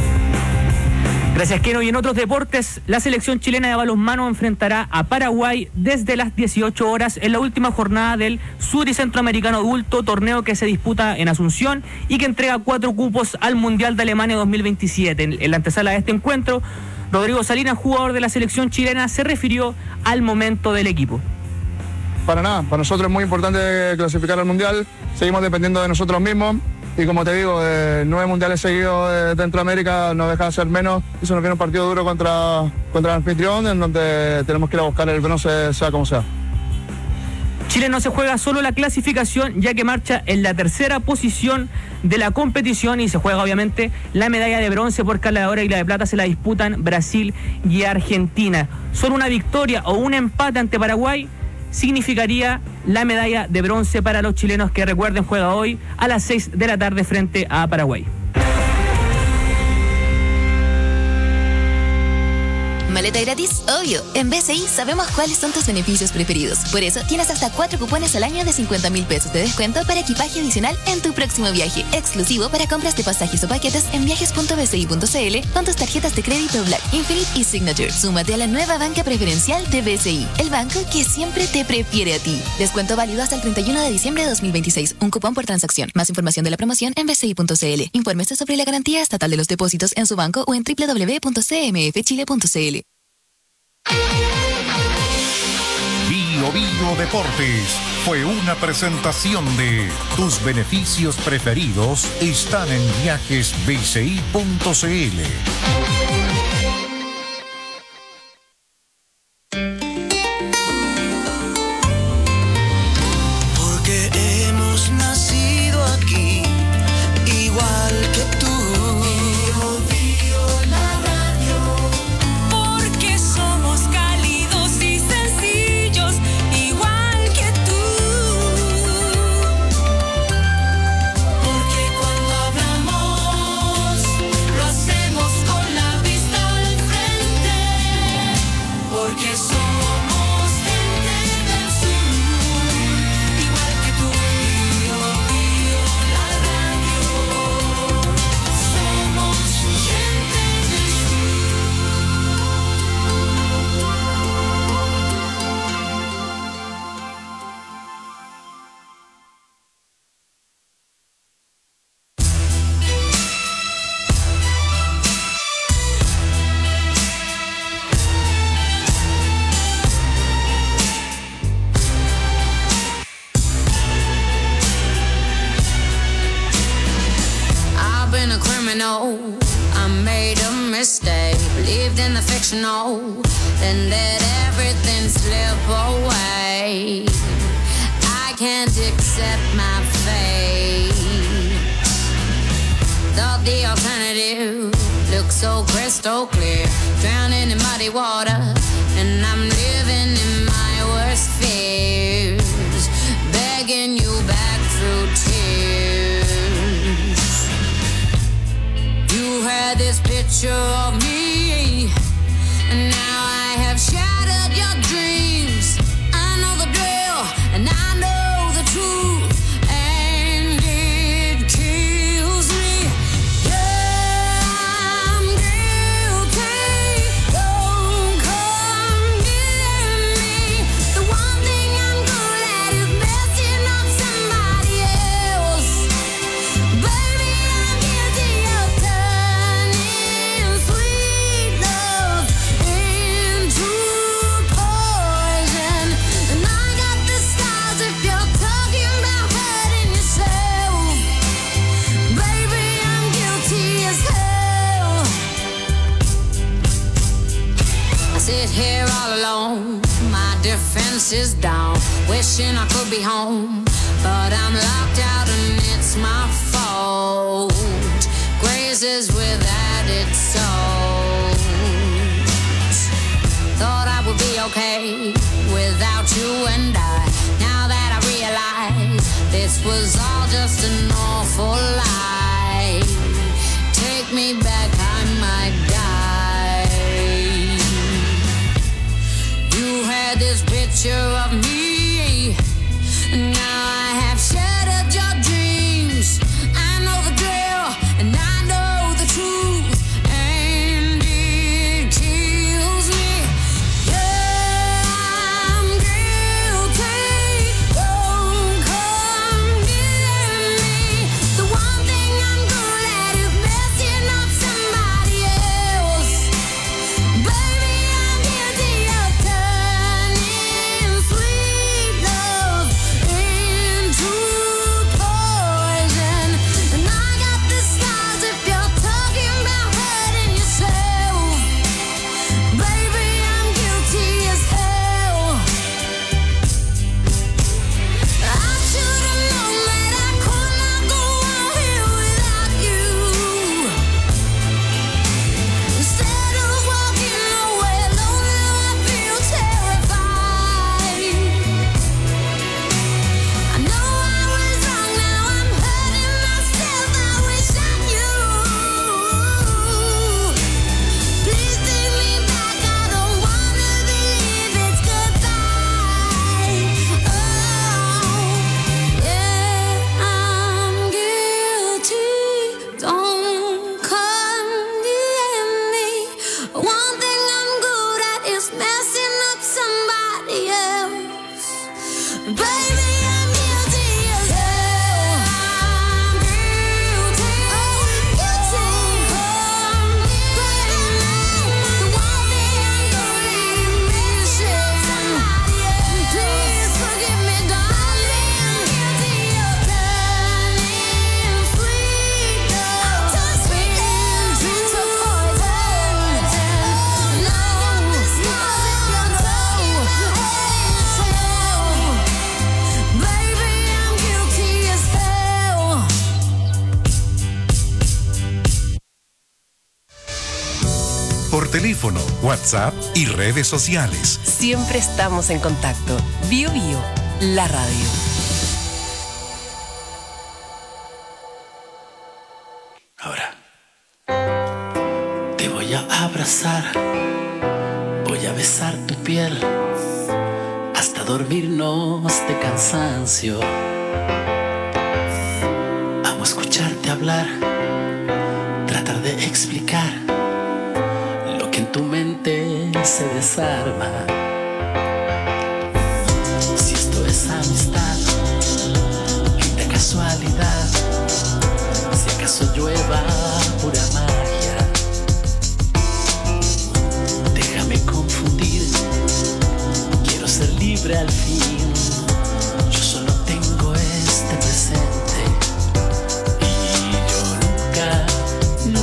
S18: Gracias, Keno. Y en otros deportes, la selección chilena de balonmano enfrentará a Paraguay desde las dieciocho horas en la última jornada del Sur y Centroamericano Adulto, torneo que se disputa en Asunción y que entrega cuatro cupos al Mundial de Alemania dos mil veintisiete. En, en la antesala de este encuentro, Rodrigo Salinas, jugador de la selección chilena, se refirió al momento del equipo.
S21: Para nada, para nosotros es muy importante clasificar al Mundial, seguimos dependiendo de nosotros mismos. Y como te digo, eh, nueve mundiales seguidos de dentro de América no deja de ser menos. Eso nos viene un partido duro contra, contra el anfitrión, en donde tenemos que ir a buscar el bronce, sea como sea.
S18: Chile no se juega solo la clasificación, ya que marcha en la tercera posición de la competición, y se juega obviamente la medalla de bronce, porque la de oro y la de plata se la disputan Brasil y Argentina. Solo una victoria o un empate ante Paraguay significaría la medalla de bronce para los chilenos, que, recuerden, juega hoy a las seis de la tarde frente a Paraguay.
S22: ¿Maleta gratis? Obvio. En B C I sabemos cuáles son tus beneficios preferidos. Por eso tienes hasta cuatro cupones al año de cincuenta mil pesos de descuento para equipaje adicional en tu próximo viaje. Exclusivo para compras de pasajes o paquetes en viajes punto b c i punto c l con tus tarjetas de crédito Black, Infinite y Signature. Súmate a la nueva banca preferencial de B C I, el banco que siempre te prefiere a ti. Descuento válido hasta el treinta y uno de diciembre de dos mil veintiséis. Un cupón por transacción. Más información de la promoción en b c i punto c l. Infórmese sobre la garantía estatal de los depósitos en su banco o en w w w punto c m f chile punto c l.
S2: Bio Bio Deportes fue una presentación de tus beneficios preferidos están en viajes b c i punto c l.
S23: Porque hemos nacido aquí, igual que tú.
S24: La
S1: know I made a mistake. Believed in the fictional, then let everything slip away. I can't accept my fate. Thought the alternative looked so crystal clear. Drowning in muddy water, and I'm living in my worst fears. Begging you back through tears. You had this picture of me, and now I have shattered your dreams. I know the drill, and I know the truth, and it kills me. Yeah, I'm guilty. Don't come near me. The one thing I'm good at is messing up somebody else. Baby, I'm guilty of turning sweet love into poison. And I got the scars if you're talking about hurting yourself. Baby, I'm guilty as hell. I sit here all alone, my defense is down, wishing I could be home, but I'm locked out and it's my fault. Grazes with added salt. Thought I would be okay without you and I. Now that I realize this was all just an awful lie. Take me back, I might die. You had this picture of me, and now I have shattered your dreams. I know the drill, and I know the truth, and it kills me. Yeah, I'm guilty. Don't come near me. The one thing I'm good at is messing up somebody else. Baby, I'm guilty of turning sweet love into poison. And I got the scars if you're talking about hurting yourself. Baby, I'm guilty as hell. I should have known that I could not go on here without you. Instead of walking away alone, now I feel terrified. I know I was wrong, now I'm hurting myself. I wish I knew. Please take me back, I don't wanna believe it's goodbye. Oh, yeah, I'm guilty. Don't come near me. One thing I'm good at is messing up somebody else. Baby, I'm guilty as hell. I'm guilty. Oh, guilty. The one thing I'm good at is messing up somebody else. Please forgive me, darling. Guilty of turning sweet love into poison. And I got the scars if you're talking about hurting yourself. Baby, I'm guilty as hell.
S2: Por teléfono, WhatsApp y redes sociales.
S17: Siempre estamos en contacto. Bio Bio, la radio.
S4: Te voy a abrazar, voy a besar tu piel, hasta dormirnos de cansancio. Amo escucharte hablar, tratar de explicar lo que en tu mente se desarma. Si esto es amistad, linda casualidad, si acaso llueva pura magia, déjame confundir, quiero ser libre al fin. Yo solo tengo este presente y yo nunca,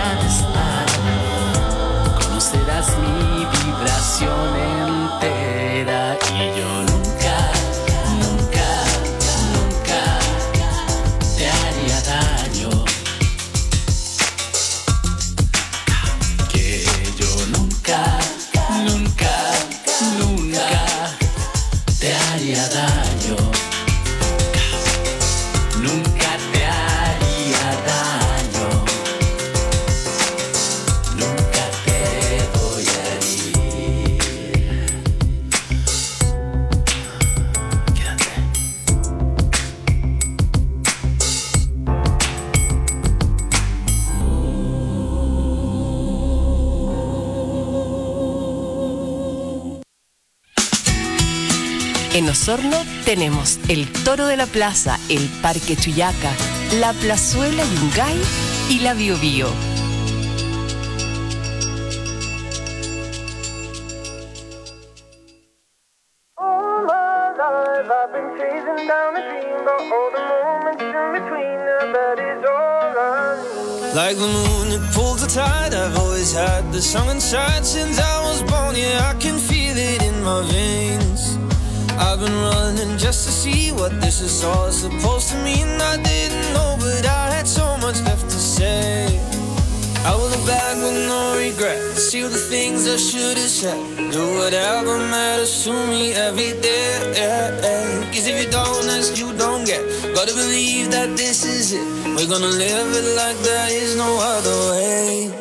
S4: dejar estar. Conocerás mi vibración entera y yo nunca, nunca, nunca te haría daño. Que yo nunca, nunca, nunca te haría daño. Nunca te haría daño. Nunca te voy a herir. Quédate.
S17: En Osorno tenemos el Toro de la Plaza, el Parque Chuyaca, la Plazuela Yungay y la Bio Bio.
S23: Like the moon, it pulls the tide. I've always had the song inside since I was born. Yeah, I can feel it in my veins. I've been running just to see what this is all supposed to mean. I didn't know, but I had so much left to say. I will look back with no regret. See all the things I should have said. Do whatever matters to me every day. Cause if you don't ask, you don't get. Gotta believe that this is it. We're gonna live it like there is no other way.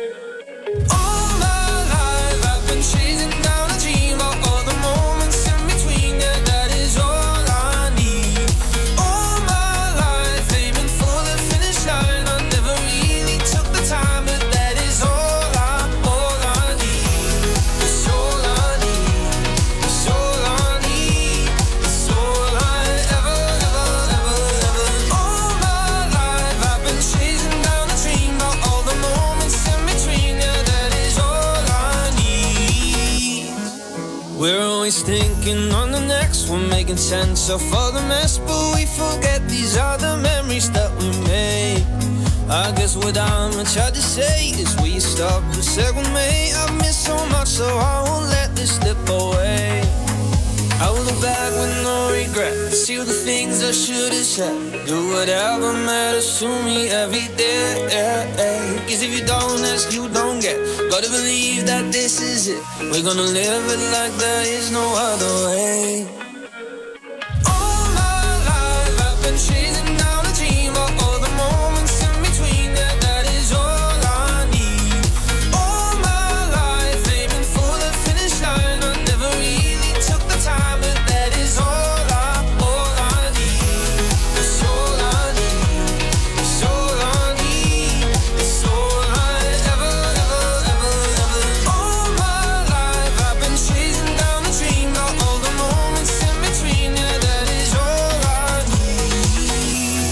S23: All my life I've been chasing down a dream of all the moments in between. Yeah, that is all I need. All my life aiming for the finish line. I never really took the time, but that is all I, all I need. It's all I need. It's all I need. It's all I ever, ever, ever, ever. All my life I've been chasing down a dream of all the moments in between. Yeah, that is all I need. We're always thinking on the next one, making sense of all the mess, but we forget these are the memories that we made. I guess what I'm trying to say is we stop and say we may. I've missed so much, so I won't let this slip away. I will look back with no regret. See all the things I should have said. Do whatever matters to me every day. Cause if you don't ask, you don't get. Gotta believe that this is it. We're gonna live it like there is no other way. All my life I've been chasing down a dream of all the moments in between. Yeah, that is all I need. All my life aiming for the finish line. I never really took the time, but that is all I, all I need. It's all I need. It's all I need. It's all I ever, ever, ever, ever. All my life I've been chasing down a dream of all the moments in between. Yeah, that is all I need.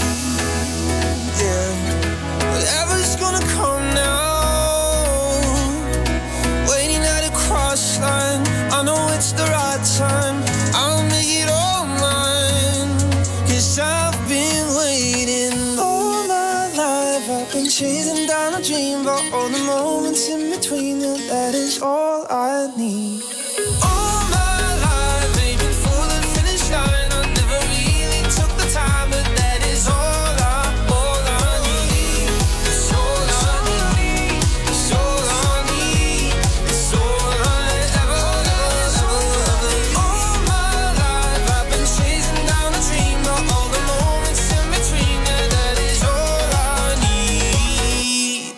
S23: Yeah, whatever's gonna come now. Waiting at a cross line. I know it's the right time. I'll make it all mine. Cause I've been waiting all my life. I've been chasing down a dream about all the moments in between. And that is all I need. All my life aiming for the finish line. I never really took the time, but that is all I, all I need. It's all I need. It's all I need. It's all I ever, ever, ever, ever. All my life I've been chasing down a dream of all the moments in between. Yeah, that is all I need.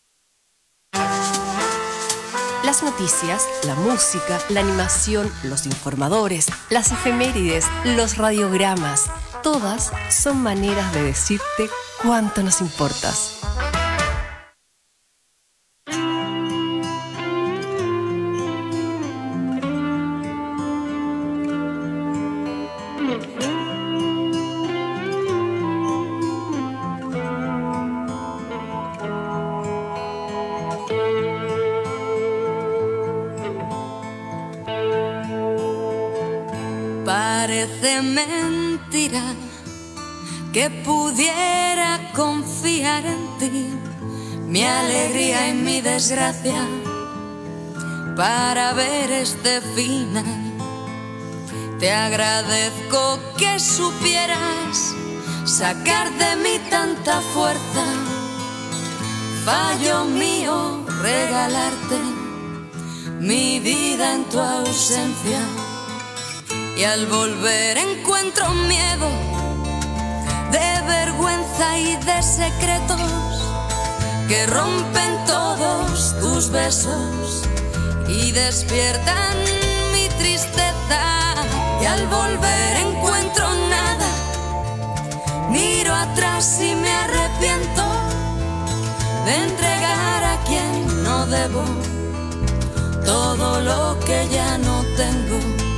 S17: Las noticias, la música, la animación, los informadores, las efemérides, los radiogramas, todas son maneras de decirte cuánto nos importas.
S1: Parece mentira que pudiera confiar en ti. mi alegría y mi desgracia, para ver este final. Te agradezco que supieras sacar de mí tanta fuerza. Fallo mío regalarte mi vida en tu ausencia. Y al volver encuentro miedo de vergüenza y de secretos que rompen todos tus besos y despiertan mi tristeza. Y al volver encuentro nada, miro atrás y me arrepiento de entregar a quien no debo todo lo que ya no tengo.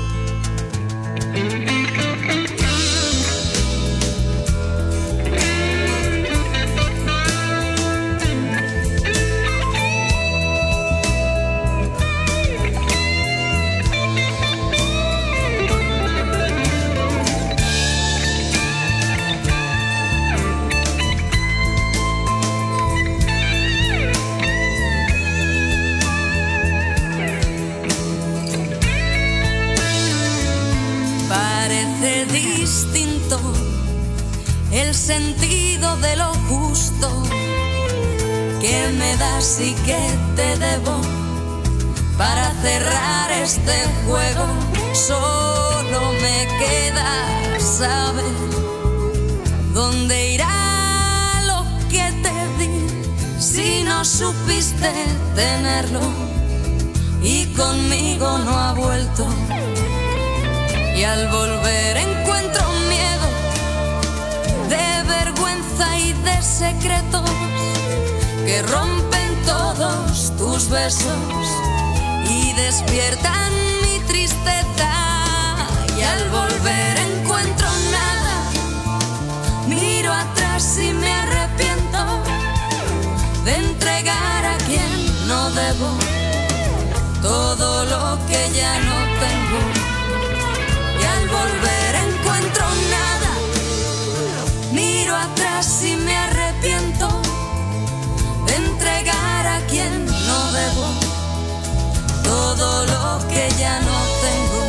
S1: Distinto el sentido de lo justo que me das y que te debo para cerrar este juego. Solo me queda saber dónde irá lo que te di si no supiste tenerlo y conmigo no ha vuelto. Y al volver encuentro miedo de vergüenza y de secretos que rompen todos tus besos y despiertan mi tristeza. Y al volver encuentro nada, miro atrás y me arrepiento de entregar a quien no debo todo lo que ya no tengo. Al volver encuentro nada, miro atrás y me arrepiento de entregar a quien no debo todo lo que ya no tengo.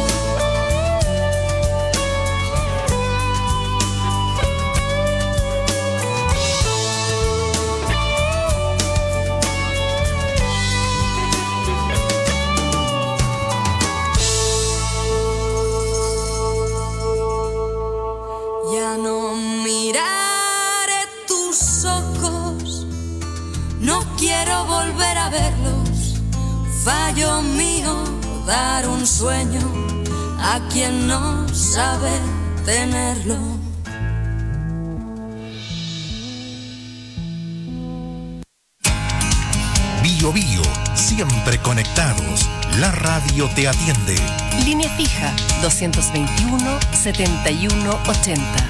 S1: Ya no miraré tus ojos, no quiero volver a verlos. Fallo mío dar un sueño a quien no sabe tenerlo.
S2: Bio Bio, siempre conectados. La radio te atiende.
S17: Línea fija doscientos veintiuno, setenta y uno ochenta.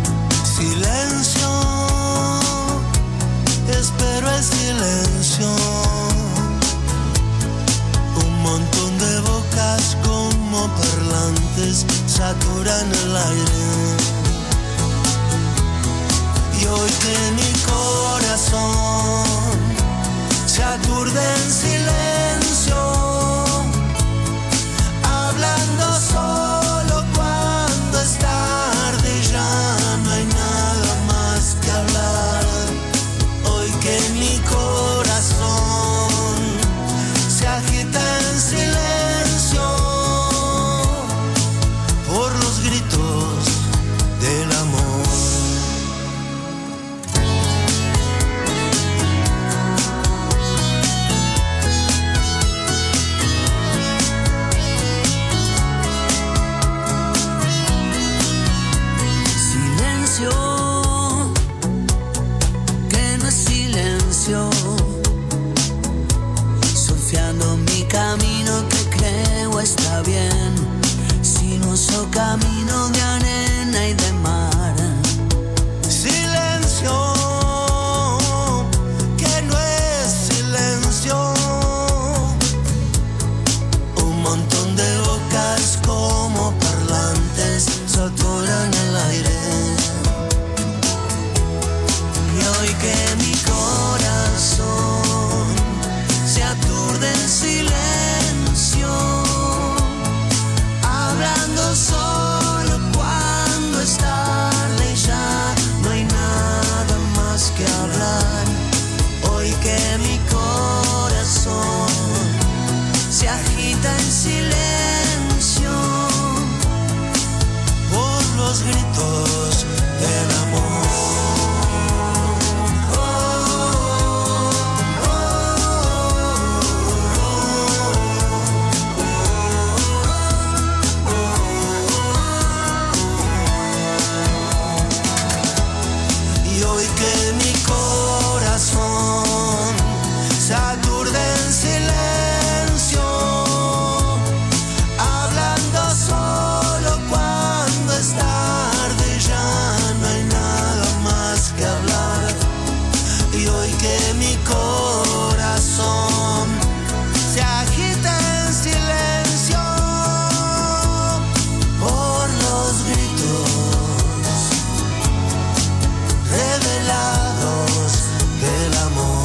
S23: Espero el silencio.
S5: silencio, surfeando mi camino que creo está bien, sinuoso camino de arena y de mar. Silencio, que no es silencio, un montón de bocas como parlantes saturan el aire. Y hoy que mi corazón se aturde en silencio, hablando solo cuando es tarde y ya no hay nada más que hablar. Hoy que mi corazón se agita en silencio por los gritos del amor. Que mi corazón se aturde en silencio, hablando solo cuando es tarde, ya no hay nada más que hablar. Y hoy que mi corazón se agita en silencio por los gritos revelados del amor.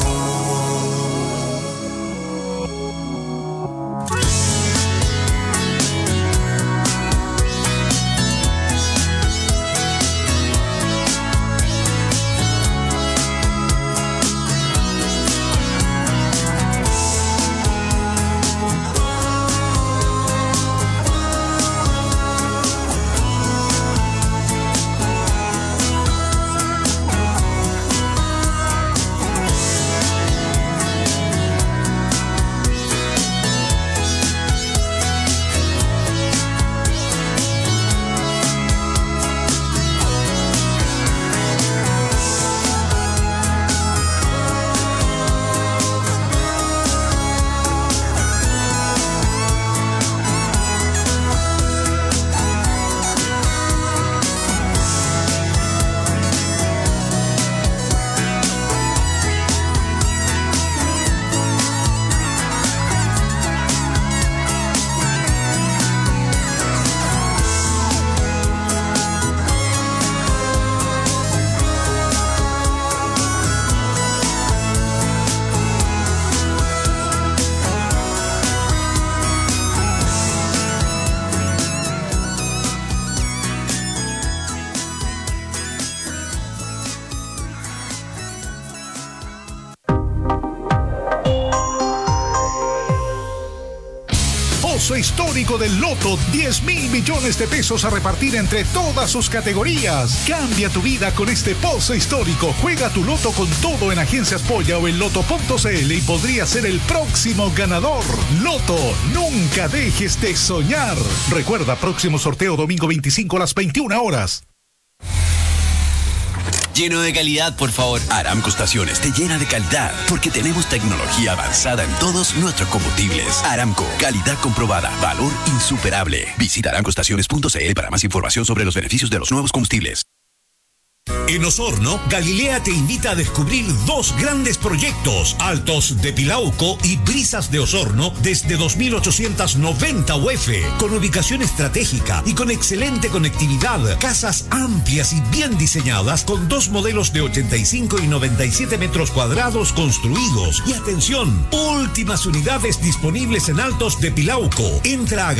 S6: Histórico del Loto, diez mil millones de pesos a repartir entre todas sus categorías. Cambia tu vida con este pozo histórico. Juega tu Loto con todo en Agencias Polla o en loto punto cl y podría ser el próximo ganador. Loto, nunca dejes de soñar. Recuerda, próximo sorteo domingo veinticinco a las veintiuna horas.
S7: Lleno de calidad, por favor. Aramco Estaciones te llena de calidad porque tenemos tecnología avanzada en todos nuestros combustibles. Aramco, calidad comprobada, valor insuperable. Visita aramco estaciones punto cl para más información sobre los beneficios de los nuevos combustibles.
S24: En Osorno, Galilea te invita a descubrir dos grandes proyectos, Altos de Pilauco y Brisas de Osorno, desde dos mil ochocientos noventa U F, con ubicación estratégica y con excelente conectividad, casas amplias y bien diseñadas, con dos modelos de ochenta y cinco y noventa y siete metros cuadrados construidos. Y atención, últimas unidades disponibles en Altos de Pilauco. Entra a